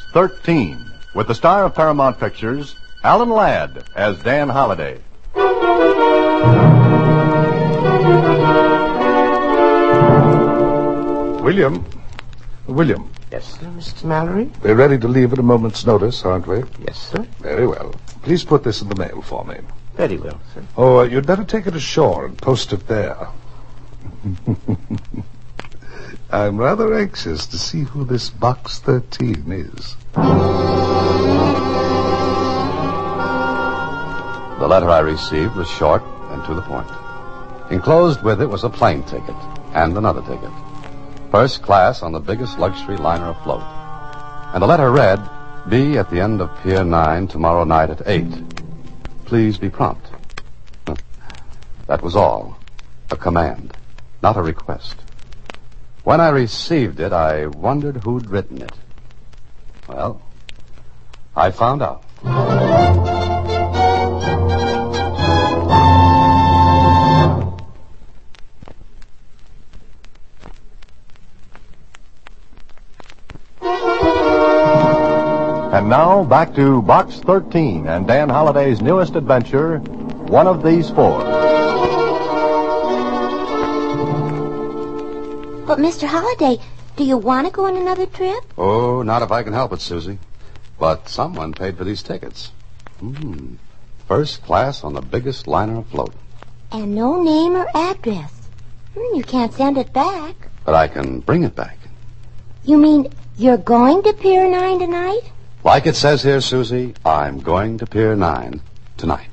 13, with the star of Paramount Pictures, Alan Ladd as Dan Holliday. William. Yes, sir, Mr. Mallory? We're ready to leave at a moment's notice, aren't we? Yes, sir. Very well. Please put this in the mail for me. Very well, sir. Oh, you'd better take it ashore and post it there. I'm rather anxious to see who this Box 13 is. The letter I received was short and to the point. Enclosed with it was a plane ticket and another ticket. First class on the biggest luxury liner afloat. And the letter read, "Be at the end of Pier 9 tomorrow night at 8. Please be prompt." That was all. A command, not a request. When I received it, I wondered who'd written it. Well, I found out. And now, back to Box 13 and Dan Holliday's newest adventure, One of These Four. But, Mr. Holliday, do you want to go on another trip? Oh, not if I can help it, Susie. But someone paid for these tickets. First class on the biggest liner afloat. And no name or address. You can't send it back. But I can bring it back. You mean you're going to Pier 9 tonight? Like it says here, Susie, I'm going to Pier 9 tonight.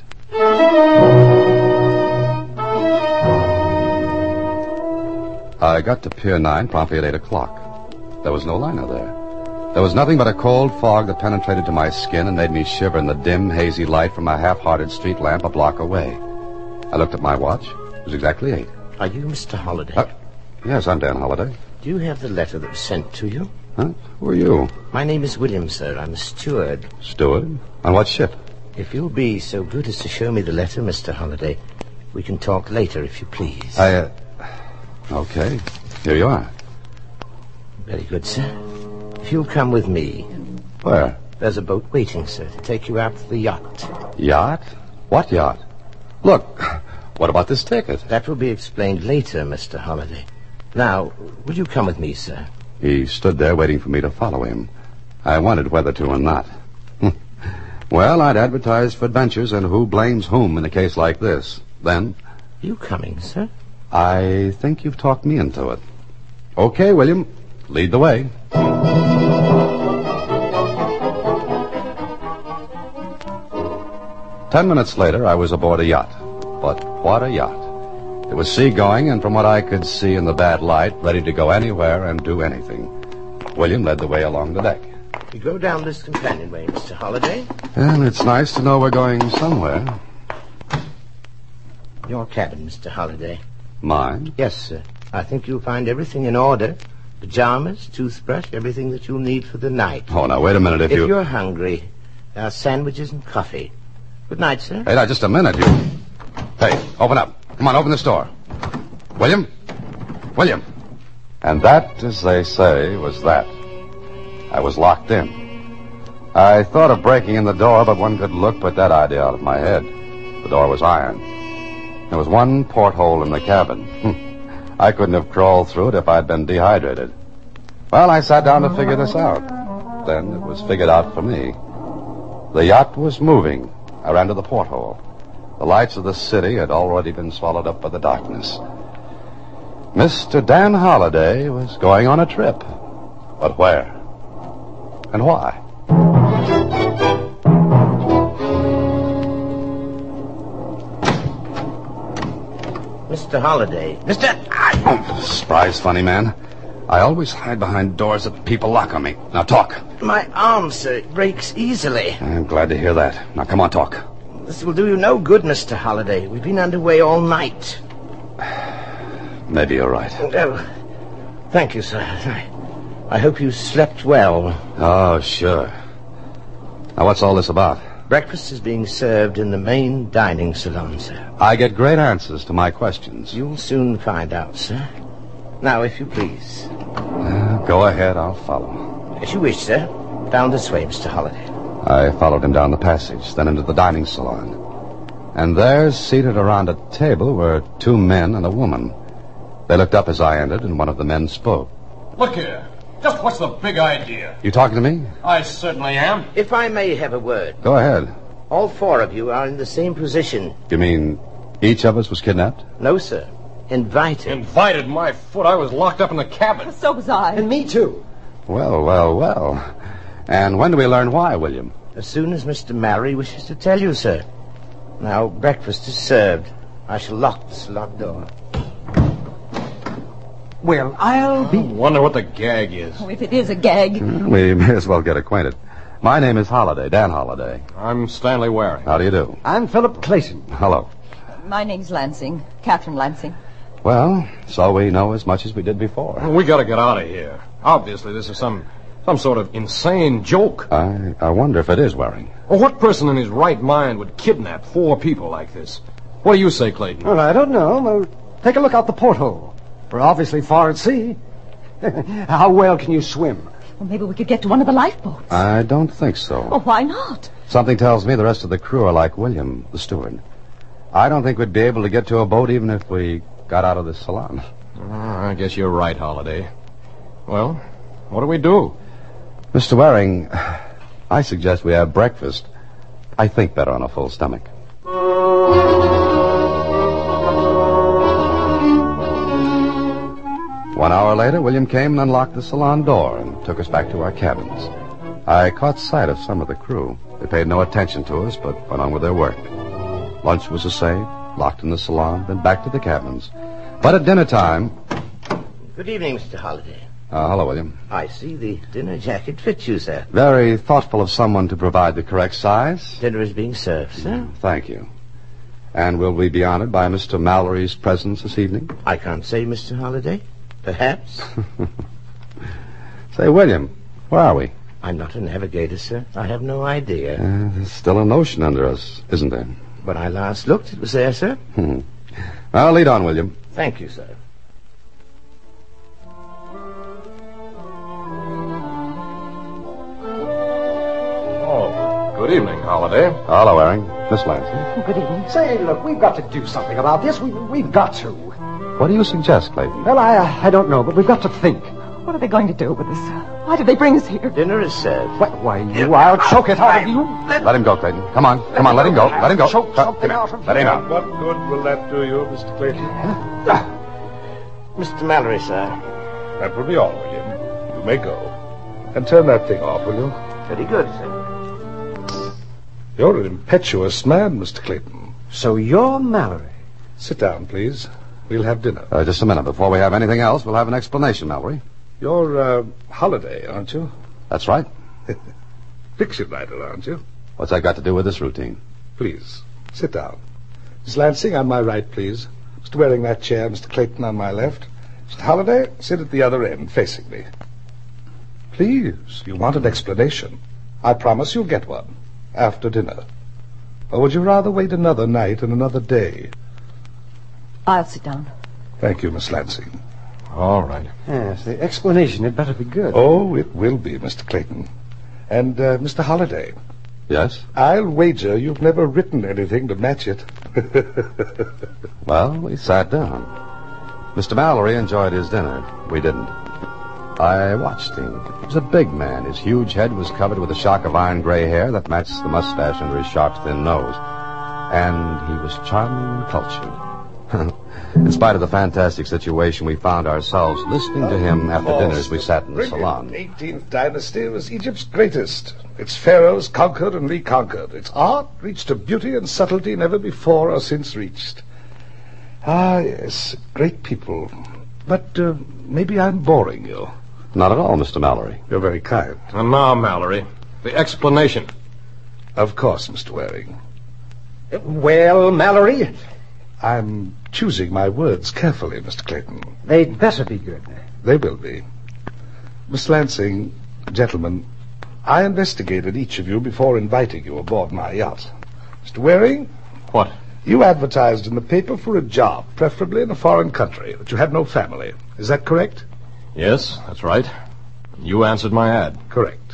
I got to Pier 9 promptly at 8 o'clock. There was no liner there. There was nothing but a cold fog that penetrated to my skin and made me shiver in the dim, hazy light from a half-hearted street lamp a block away. I looked at my watch. It was exactly 8. Are you Mr. Holliday? Yes, I'm Dan Holliday. Do you have the letter that was sent to you? Huh? Who are you? My name is William, sir. I'm a steward. Steward? On what ship? If you'll be so good as to show me the letter, Mr. Holliday, we can talk later, if you please. Okay. Here you are. Very good, sir. If you'll come with me. Where? There's a boat waiting, sir, to take you out to the yacht. Yacht? What yacht? Look, what about this ticket? That will be explained later, Mr. Holliday. Now, will you come with me, sir? He stood there waiting for me to follow him. I wondered whether to or not. Well, I'd advertised for adventures, and who blames whom in a case like this? Then... You coming, sir? I think you've talked me into it. Okay, William. Lead the way. 10 minutes later, I was aboard a yacht. But what a yacht. It was seagoing, and from what I could see in the bad light, ready to go anywhere and do anything. William led the way along the deck. You go down this companionway, Mr. Holliday. And it's nice to know we're going somewhere. Your cabin, Mr. Holliday. Mine? Yes, sir. I think you'll find everything in order. Pajamas, toothbrush, everything that you'll need for the night. Oh, now, wait a minute. If you're hungry, there are sandwiches and coffee. Good night, sir. Hey, now, just a minute. Hey, open up. Come on, open this door. William? William? And that, as they say, was that. I was locked in. I thought of breaking in the door, but one good look put that idea out of my head. The door was iron. There was one porthole in the cabin. I couldn't have crawled through it if I'd been dehydrated. Well, I sat down to figure this out. Then it was figured out for me. The yacht was moving. I ran to the porthole. The lights of the city had already been swallowed up by the darkness. Mr. Dan Holliday was going on a trip. But where? And why? Mr. Holliday. Surprise, funny man. I always hide behind doors that people lock on me. Now talk. My arm, sir, it breaks easily. I'm glad to hear that. Now come on, talk. This will do you no good, Mr. Holliday. We've been underway all night. Maybe you're right. Oh, thank you, sir. I hope you slept well. Oh, sure. Now, what's all this about? Breakfast is being served in the main dining salon, sir. I get great answers to my questions. You'll soon find out, sir. Now, if you please. Go ahead, I'll follow. As you wish, sir. Down this way, Mr. Holliday. I followed him down the passage, then into the dining salon. And there, seated around a table, were two men and a woman. They looked up as I entered, and one of the men spoke. Look here. Just what's the big idea? You talking to me? I certainly am. If I may have a word. Go ahead. All four of you are in the same position. You mean each of us was kidnapped? No, sir. Invited. Invited my foot. I was locked up in the cabin. So was I. And me, too. Well. And when do we learn why, William? As soon as Mr. Mallory wishes to tell you, sir. Now, breakfast is served. I shall lock the salon door. Well, I'll be... I wonder what the gag is. Oh, if it is a gag. We may as well get acquainted. My name is Holliday, Dan Holliday. I'm Stanley Waring. How do you do? I'm Philip Clayton. Hello. My name's Lansing. Catherine Lansing. Well, so we know as much as we did before. We gotta get out of here. Obviously, this is some sort of insane joke. I wonder if it is Waring. Well, what person in his right mind would kidnap four people like this? What do you say, Clayton? Well, I don't know. Well, take a look out the porthole. We're obviously far at sea. How well can you swim? Well, maybe we could get to one of the lifeboats. I don't think so. Oh, why not? Something tells me the rest of the crew are like William, the steward. I don't think we'd be able to get to a boat even if we got out of this salon. I guess you're right, Holliday. Well, what do we do? Mr. Waring, I suggest we have breakfast. I think better on a full stomach. 1 hour later, William came and unlocked the salon door and took us back to our cabins. I caught sight of some of the crew. They paid no attention to us, but went on with their work. Lunch was the same, locked in the salon, then back to the cabins. But at dinner time... Good evening, Mr. Holliday. Hello, William. I see the dinner jacket fits you, sir. Very thoughtful of someone to provide the correct size. Dinner is being served, sir. Thank you. And will we be honored by Mr. Mallory's presence this evening? I can't say, Mr. Holliday. Perhaps. Say, William, where are we? I'm not a navigator, sir. I have no idea. There's still an ocean under us, isn't there? When I last looked, it was there, sir. Well, lead on, William. Thank you, sir. Good evening, Holliday. Hello, Waring. Miss Lansing. Good evening. Say, look, we've got to do something about this. We've got to. What do you suggest, Clayton? Well, I don't know, but we've got to think. What are they going to do with us? Why did they bring us here? Dinner is served. Why, I'll choke it out of you. Let him go, Clayton. Come on, let him go. Let him go. Choke something out of you. Let him out. What good will that do you, Mr. Clayton? Mr. Mallory, sir. That will be all, William. You may go. And turn that thing off, will you? Very good, sir. You're an impetuous man, Mr. Clayton. So you're Mallory. Sit down, please. We'll have dinner. Just a minute. Before we have anything else, we'll have an explanation, Mallory. You're, Holliday, aren't you? That's right. Fiction writer, aren't you? What's that got to do with this routine? Please, sit down. Miss Lansing, on my right, please. Mr. Waring, that chair. Mr. Clayton, on my left. Mr. Holliday, sit at the other end, facing me. Please, you want an explanation. I promise you'll get one. After dinner. Or would you rather wait another night and another day? I'll sit down. Thank you, Miss Lansing. All right. Yes, the explanation had better be good. Oh, it will be, Mr. Clayton. And, Mr. Holliday, Yes? I'll wager you've never written anything to match it. Well, we sat down. Mr. Mallory enjoyed his dinner. We didn't. I watched him. He was a big man. His huge head was covered with a shock of iron gray hair that matched the mustache under his sharp, thin nose. And he was charming and cultured. In spite of the fantastic situation we found ourselves listening to him after dinner as we sat in the salon. The 18th dynasty was Egypt's greatest. Its pharaohs conquered and reconquered. Its art reached a beauty and subtlety never before or since reached. Ah, yes, great people. But maybe I'm boring you. Not at all, Mr. Mallory. You're very kind. And now, Mallory, the explanation. Of course, Mr. Waring. Well, Mallory, I'm choosing my words carefully, Mr. Clayton. they'd better be good. They will be. Miss Lansing, gentlemen, I investigated each of you before inviting you aboard my yacht. Mr. Waring? What? You advertised in the paper for a job, preferably in a foreign country, that you had no family. Is that correct? Yes, that's right. You answered my ad. Correct.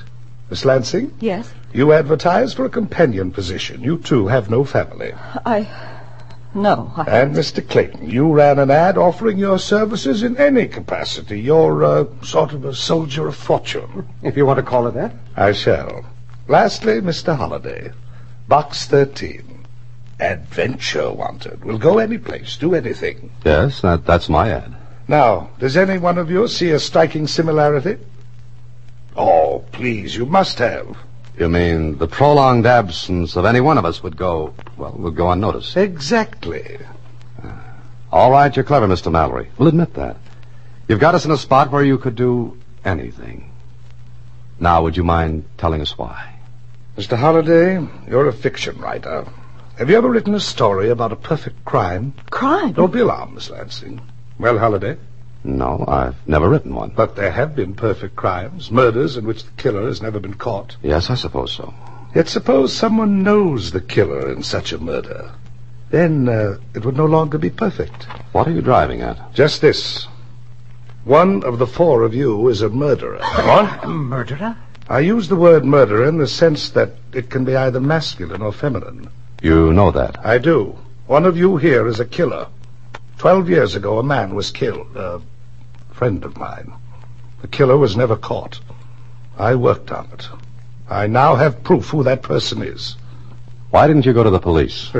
Miss Lansing, Yes? you advertise for a companion position. You, too, have no family. No, And Mr. Clayton, you ran an ad offering your services in any capacity. You're sort of a soldier of fortune. If you want to call it that. I shall. Lastly, Mr. Holliday, Box 13. Adventure wanted. Will go any place, do anything. Yes, that's my ad. Now, does any one of you see a striking similarity? Oh, please, you must have. You mean the prolonged absence of any one of us would go unnoticed? Exactly. All right, you're clever, Mr. Mallory. We'll admit that. You've got us in a spot where you could do anything. Now, would you mind telling us why? Mr. Holliday, you're a fiction writer. Have you ever written a story about a perfect crime? Crime? Don't be alarmed, Miss Lansing. Well, Holliday? No, I've never written one. But there have been perfect crimes, murders in which the killer has never been caught. Yes, I suppose so. Yet suppose someone knows the killer in such a murder. Then it would no longer be perfect. What are you driving at? Just this. One of the four of you is a murderer. What? A murderer? I use the word murderer in the sense that it can be either masculine or feminine. You know that. I do. One of you here is a killer. 12 years ago, a man was killed. A friend of mine. The killer was never caught. I worked on it. I now have proof who that person is. Why didn't you go to the police?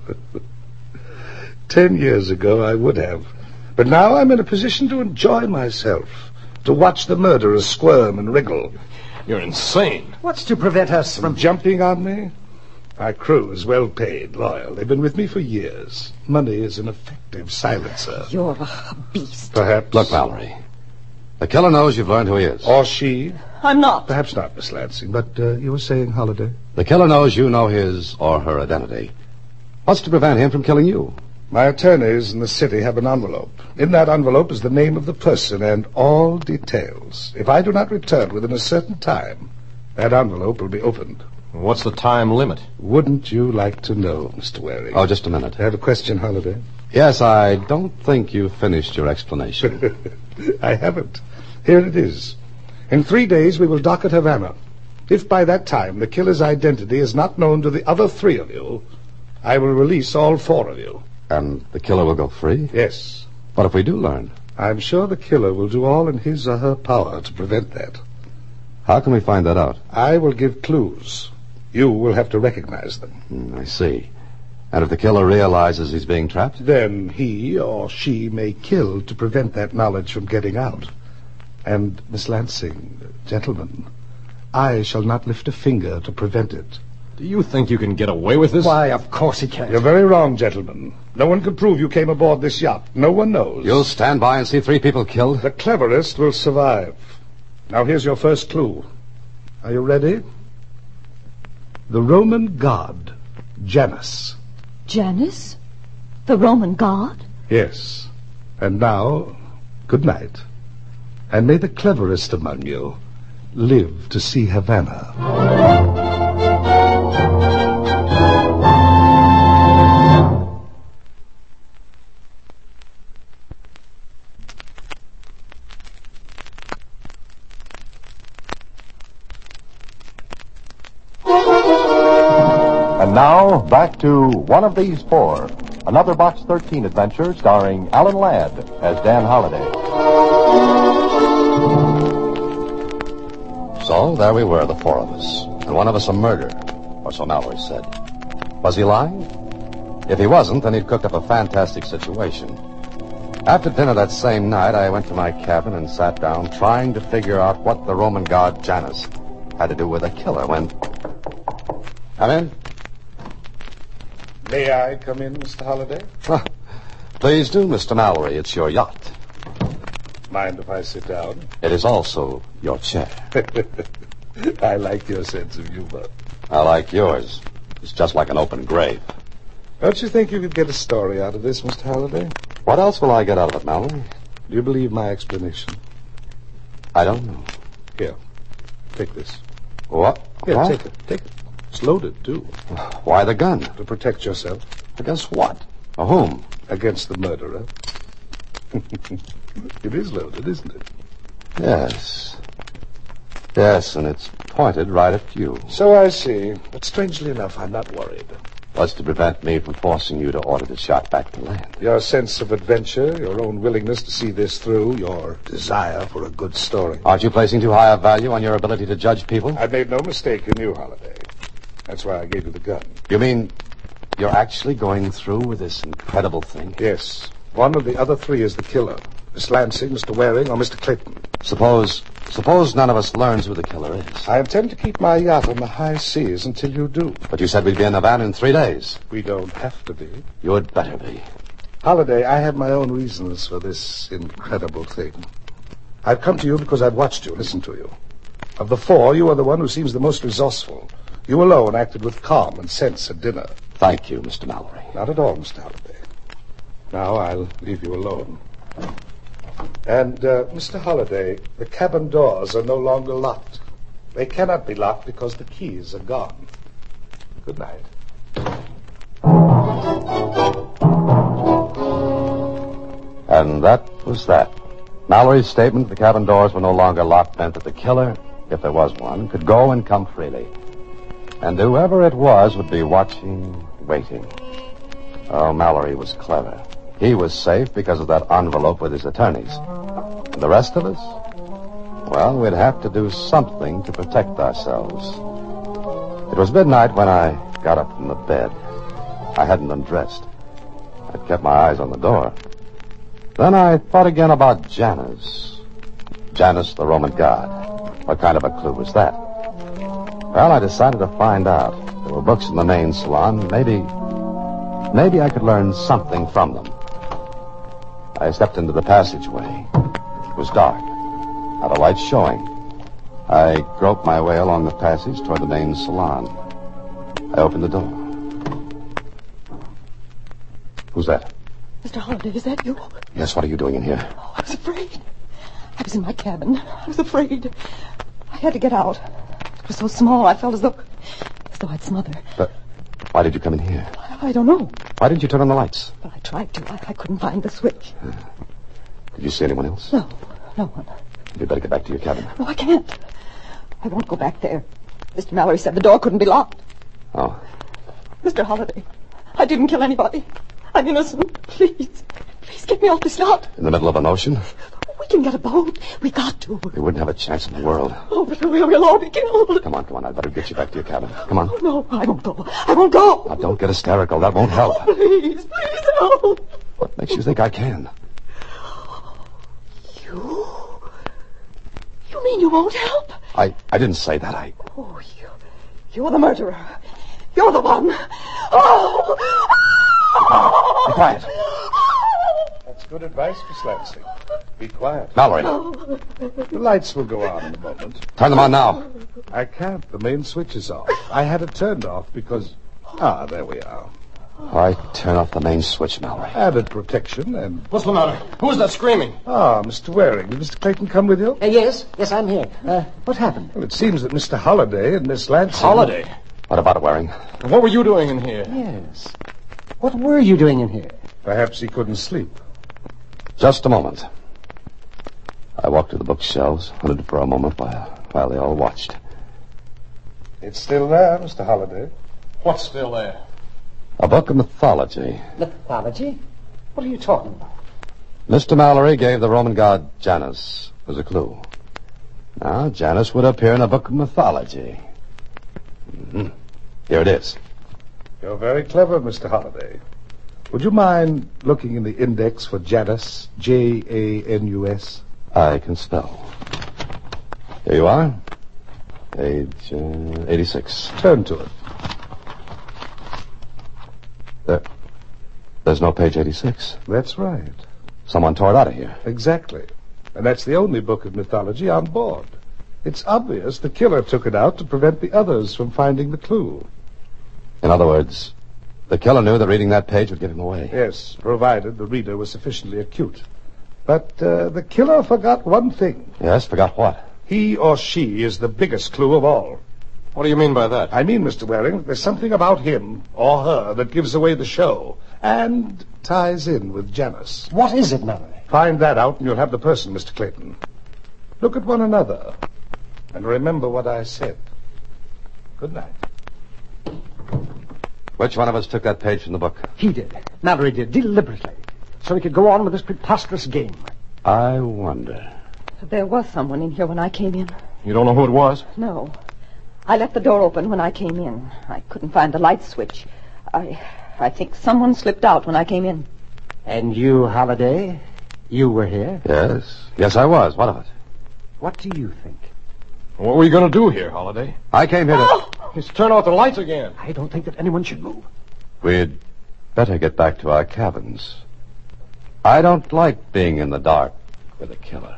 10 years ago, I would have. But now I'm in a position to enjoy myself, to watch the murderers squirm and wriggle. You're insane. What's to prevent us from... Jumping on me? My crew is well paid, loyal. They've been with me for years. Money is an effective silencer. You're a beast. Perhaps. Look, Mallory. The killer knows you've learned who he is. Or she. I'm not. Perhaps not, Miss Lansing, but you were saying, Holliday? The killer knows you know his or her identity. What's to prevent him from killing you? My attorneys in the city have an envelope. In that envelope is the name of the person and all details. If I do not return within a certain time, that envelope will be opened. What's the time limit? Wouldn't you like to know, Mr. Waring? Oh, just a minute. I have a question, Holliday. Yes, I don't think you've finished your explanation. I haven't. Here it is. In 3 days, we will dock at Havana. If by that time the killer's identity is not known to the other 3 of you, I will release all 4 of you. And the killer will go free? Yes. What if we do learn? I'm sure the killer will do all in his or her power to prevent that. How can we find that out? I will give clues. You will have to recognize them. I see. And if the killer realizes he's being trapped? Then he or she may kill to prevent that knowledge from getting out. And, Miss Lansing, gentlemen, I shall not lift a finger to prevent it. Do you think you can get away with this? Why, of course he can. You're very wrong, gentlemen. No one can prove you came aboard this yacht. No one knows. You'll stand by and see 3 people killed? The cleverest will survive. Now here's your first clue. Are you ready? The Roman god, Janus. Janus? The Roman god? Yes. And now, good night. And may the cleverest among you live to see Havana. And now, back to One of These Four, another Box 13 adventure starring Alan Ladd as Dan Holliday. So, there we were, the 4 of us. And one of us a murderer, or so Mallory said. Was he lying? If he wasn't, then he'd cooked up a fantastic situation. After dinner that same night, I went to my cabin and sat down, trying to figure out what the Roman god Janus had to do with a killer when... Come in. May I come in, Mr. Holliday? Please do, Mr. Mallory. It's your yacht. Mind if I sit down? It is also your chair. I like your sense of humor. I like yours. It's just like an open grave. Don't you think you could get a story out of this, Mr. Holliday? What else will I get out of it, Mallory? Do you believe my explanation? I don't know. Here, take this. What? Here, What? take it. Take it. It's loaded, too. Why the gun? To protect yourself Against what? Or whom? against the murderer. It is loaded, isn't it? Yes. Yes, and it's pointed right at you. So I see. But strangely enough, I'm not worried. Was to prevent me from forcing you to order the shot back to land. Your sense of adventure, your own willingness to see this through, your desire for a good story. Aren't you placing too high a value on your ability to judge people? I made no mistake in you, Holliday. That's why I gave you the gun. You mean you're actually going through with this incredible thing? Yes. One of the other three is the killer. Miss Lansing, Mr. Waring, or Mr. Clayton. Suppose none of us learns who the killer is. I intend to keep my yacht on the high seas until you do. But you said we'd be in Havana in 3 days. We don't have to be. You'd better be. Holliday, I have my own reasons for this incredible thing. I've come to you because I've watched you, listened to you. Of the 4, you are the one who seems the most resourceful. You alone acted with calm and sense at dinner. Thank you, Mr. Mallory. Not at all, Mr. Holliday. Now I'll leave you alone. And, Mr. Holliday, the cabin doors are no longer locked. They cannot be locked because the keys are gone. Good night. And that was that. Mallory's statement the cabin doors were no longer locked meant that the killer, if there was one, could go and come freely. And whoever it was would be watching, waiting. Oh, Mallory was clever. He was safe because of that envelope with his attorneys. And the rest of us? Well, we'd have to do something to protect ourselves. It was midnight when I got up from the bed. I hadn't undressed. I'd kept my eyes on the door. Then I thought again about Janus. Janus, the Roman god. What kind of a clue was that? Well, I decided to find out. There were books in the main salon. Maybe I could learn something from them. I stepped into the passageway. It was dark. Not a light showing. I groped my way along the passage toward the main salon. I opened the door. Who's that? Mr. Holliday, is that you? Yes, what are you doing in here? Oh, I was afraid. I was in my cabin. I was afraid. I had to get out. It was so small, I felt as though I'd smother. But why did you come in here? I don't know. Why didn't you turn on the lights? But I tried to. I couldn't find the switch. Did you see anyone else? No one. You'd better get back to your cabin. No, I can't. I won't go back there. Mr. Mallory said the door couldn't be locked. Oh. Mr. Holliday, I didn't kill anybody. I'm innocent. Please get me off this yacht. In the middle of an ocean? We can get a boat. We got to. You wouldn't have a chance in the world. Oh, but we'll all be killed. Come on. I'd better get you back to your cabin. Come on. Oh, no, I won't go. Now, don't get hysterical. That won't help. Oh, please help. What makes you think I can? You mean you won't help? I didn't say that. Oh, you're the murderer. You're the one. Oh! Be quiet. That's good advice, Miss Lansing. Be quiet. Mallory. The lights will go on in a moment. Turn them on now. I can't. The main switch is off. I had it turned off because... there we are. I turn off the main switch, Mallory. Added protection and... What's the matter? Who's that screaming? Mr. Waring. Did Mr. Clayton come with you? Yes, I'm here. What happened? Well, it seems that Mr. Holliday and Miss Lansing... Holiday? What about it, Waring? What were you doing in here? Yes. What were you doing in here? Perhaps he couldn't sleep. Just a moment. I walked to the bookshelves, hunted for a moment while they all watched. It's still there, Mr. Holliday. What's still there? A book of mythology. Mythology? What are you talking about? Mr. Mallory gave the Roman god Janus as a clue. Now, Janus would appear in a book of mythology. Here it is. You're very clever, Mr. Holliday. Would you mind looking in the index for Janus, Janus? I can spell. Here you are. Page 86. Turn to it. There's no page 86. That's right. Someone tore it out of here. Exactly. And that's the only book of mythology on board. It's obvious the killer took it out to prevent the others from finding the clue. In other words, the killer knew that reading that page would give him away. Yes, provided the reader was sufficiently acute. But the killer forgot one thing. Yes, forgot what? He or she is the biggest clue of all. What do you mean by that? I mean, Mr. Waring, there's something about him or her that gives away the show and ties in with Janus. What is it, Mallory? Find that out and you'll have the person, Mr. Clayton. Look at one another. And remember what I said. Good night. Which one of us took that page from the book? He did. Mallory did, deliberately. So he could go on with this preposterous game. I wonder. There was someone in here when I came in. You don't know who it was? No. I left the door open when I came in. I couldn't find the light switch. I think someone slipped out when I came in. And you, Holliday? You were here? Yes. Yes, I was. What of it? What do you think? What were you going to do here, Holliday? I came here to... Just turn off the lights again. I don't think that anyone should move. We'd better get back to our cabins. I don't like being in the dark with a killer.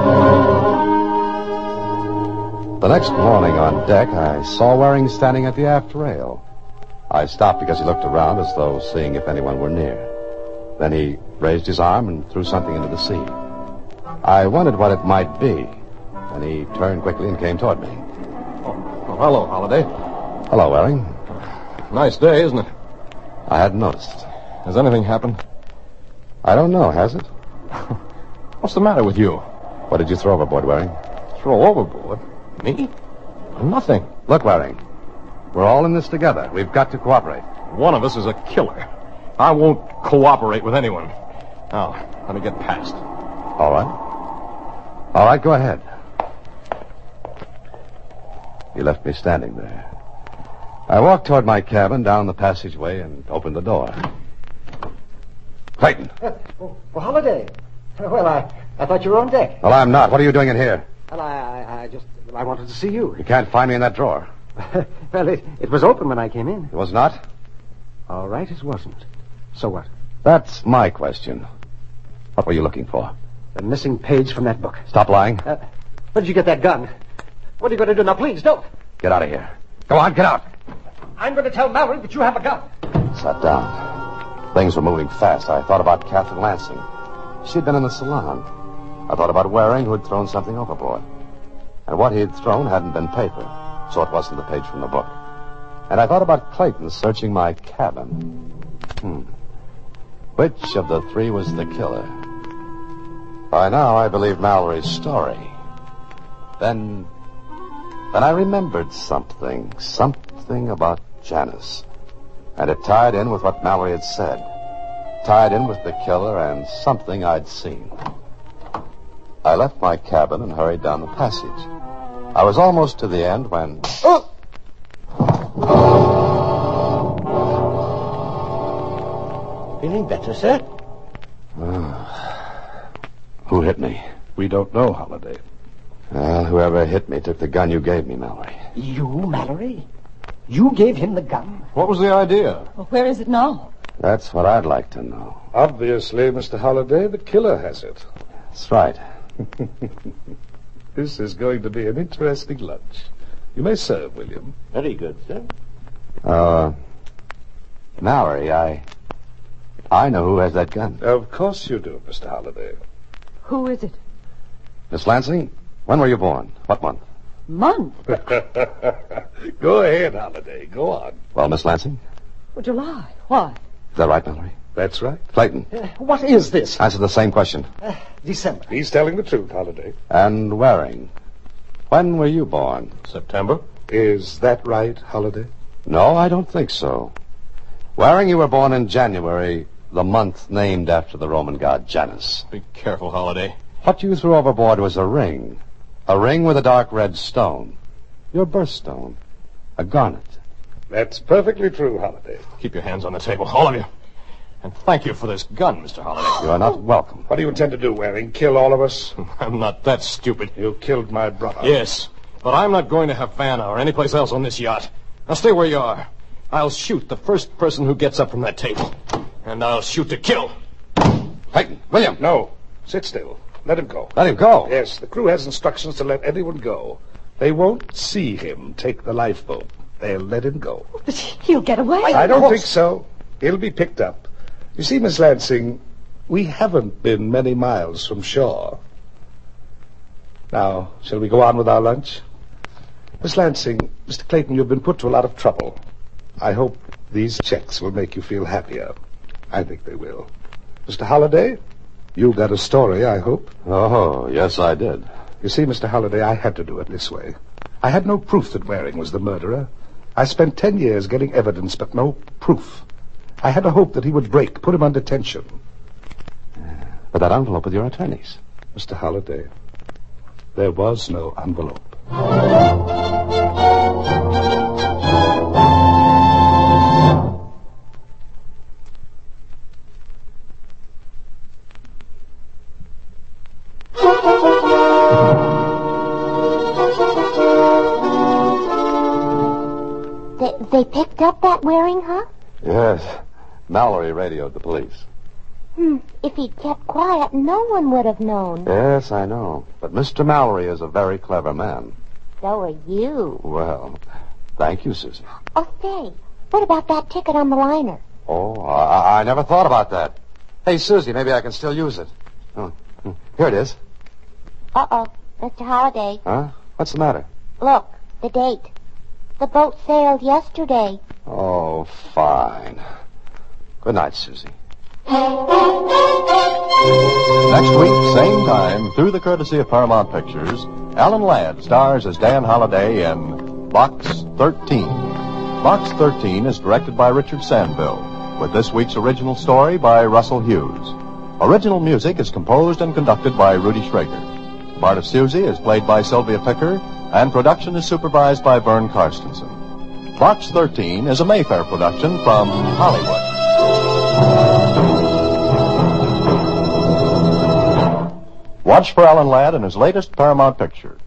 The next morning on deck, I saw Waring standing at the aft rail. I stopped because he looked around as though seeing if anyone were near. Then he raised his arm and threw something into the sea. I wondered what it might be. Then he turned quickly and came toward me. Oh, hello, Holliday. Hello, Waring. Nice day, isn't it? I hadn't noticed. Has anything happened? I don't know, has it? What's the matter with you? What did you throw overboard, Waring? Throw overboard? Me? Nothing. Look, Waring. We're all in this together. We've got to cooperate. One of us is a killer. I won't cooperate with anyone. Now, let me get past. All right. All right, go ahead. He left me standing there. I walked toward my cabin, down the passageway, and opened the door. Clayton. Well, Holliday. Well, I thought you were on deck. Well, I'm not. What are you doing in here? Well, I wanted to see you. You can't find me in that drawer. Well, it was open when I came in. It was not? All right, it wasn't. So what? That's my question. What were you looking for? The missing page from that book. Stop lying. Where did you get that gun? What are you going to do now? Please, don't. Get out of here. Go on, get out. I'm going to tell Mallory that you have a gun. Sat down. Things were moving fast. I thought about Catherine Lansing. She'd been in the salon. I thought about Waring, who had thrown something overboard. And what he'd thrown hadn't been paper, so it wasn't the page from the book. And I thought about Clayton searching my cabin. Which of the three was the killer? By now, I believe Mallory's story. Then I remembered something about Janice. And it tied in with what Mallory had said. Tied in with the killer and something I'd seen. I left my cabin and hurried down the passage. I was almost to the end when... Feeling better, sir? Who hit me? We don't know, Holliday. Well, whoever hit me took the gun you gave me, Mallory. You, Mallory? You gave him the gun? What was the idea? Well, where is it now? That's what I'd like to know. Obviously, Mr. Holliday, the killer has it. That's right. This is going to be an interesting lunch. You may serve, William. Very good, sir. Mallory, I know who has that gun. Of course you do, Mr. Holliday. Who is it? Miss Lansing, when were you born? What month? Month? Go ahead, Holliday. Go on. Well, Miss Lansing? Well, July. Why? Is that right, Mallory? That's right. Clayton, What is this? answer the same question. December. He's telling the truth, Holliday. And Waring, when were you born? September? Is that right, Holliday? No, I don't think so. Waring, you were born in January, the month named after the Roman god Janus. Be careful, Holliday. What you threw overboard was a ring with a dark red stone. Your birthstone. A garnet. That's perfectly true, Holliday. Keep your hands on the table, all of you. And thank you for this gun, Mr. Holliday. You are not welcome. What do you intend to do, Waring? Kill all of us? I'm not that stupid. You killed my brother. Yes, but I'm not going to Havana or anyplace else on this yacht. Now stay where you are. I'll shoot the first person who gets up from that table. And I'll shoot to kill. Clayton, William. No. Sit still. Let him go. Let him go. Yes, the crew has instructions to let anyone go. They won't see him take the lifeboat. They'll let him go. But he'll get away. I don't think so. He'll be picked up. You see, Miss Lansing, we haven't been many miles from shore. Now, shall we go on with our lunch? Miss Lansing, Mr. Clayton, you've been put to a lot of trouble. I hope these checks will make you feel happier. I think they will. Mr. Holliday, you got a story, I hope. Oh, yes, I did. You see, Mr. Holliday, I had to do it this way. I had no proof that Waring was the murderer. I spent 10 years getting evidence, but no proof. I had a hope that he would break, put him under tension. But that envelope with your attorneys. Mr. Holliday, there was no envelope. They picked up that Waring, huh? Yes. Mallory radioed the police. If he'd kept quiet, no one would have known. Yes, I know. But Mr. Mallory is a very clever man. So are you. Well, thank you, Susie. Oh, say, what about that ticket on the liner? Oh, I never thought about that. Hey, Susie, maybe I can still use it. Oh, here it is. Uh-oh, Mr. Holliday. Huh? What's the matter? Look, the date. The boat sailed yesterday. Oh, fine. Good night, Susie. Next week, same time, through the courtesy of Paramount Pictures, Alan Ladd stars as Dan Holliday in Box 13. Box 13 is directed by Richard Sandville, with this week's original story by Russell Hughes. Original music is composed and conducted by Rudy Schrager. The part of Susie is played by Sylvia Picker, and production is supervised by Vern Karstensen. Box 13 is a Mayfair production from Hollywood. Watch for Alan Ladd in his latest Paramount Picture.